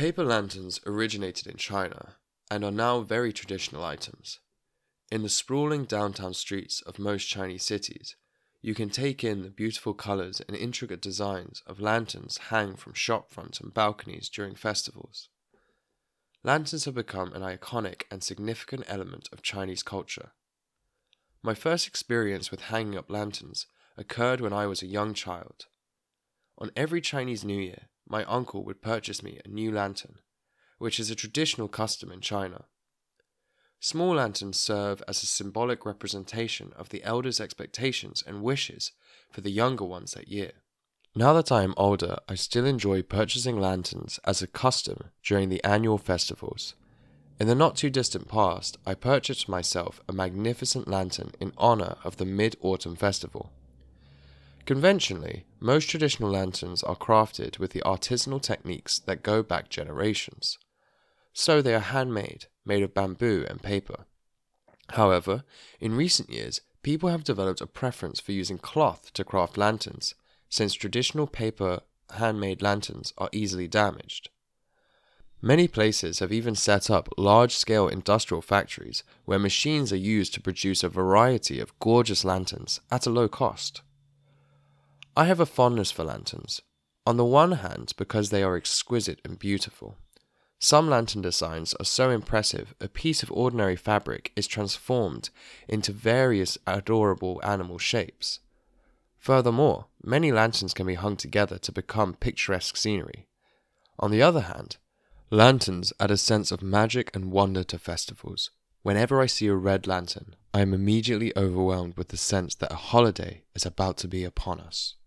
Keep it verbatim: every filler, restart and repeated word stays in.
Paper lanterns originated in China and are now very traditional items. In the sprawling downtown streets of most Chinese cities, you can take in the beautiful colours and intricate designs of lanterns hang from shop fronts and balconies during festivals. Lanterns have become an iconic and significant element of Chinese culture. My first experience with hanging up lanterns occurred when I was a young child. On every Chinese New Year, my uncle would purchase me a new lantern, which is a traditional custom in China. Small lanterns serve as a symbolic representation of the elders' expectations and wishes for the younger ones that year. Now that I am older, I still enjoy purchasing lanterns as a custom during the annual festivals. In the not too distant past, I purchased myself a magnificent lantern in honor of the Mid-Autumn Festival. Conventionally, most traditional lanterns are crafted with the artisanal techniques that go back generations. So they are handmade, made of bamboo and paper. However, in recent years, people have developed a preference for using cloth to craft lanterns, since traditional paper handmade lanterns are easily damaged. Many places have even set up large-scale industrial factories where machines are used to produce a variety of gorgeous lanterns at a low cost. I have a fondness for lanterns, on the one hand because they are exquisite and beautiful. Some lantern designs are so impressive a piece of ordinary fabric is transformed into various adorable animal shapes. Furthermore, many lanterns can be hung together to become picturesque scenery. On the other hand, lanterns add a sense of magic and wonder to festivals. Whenever I see a red lantern, I am immediately overwhelmed with the sense that a holiday is about to be upon us.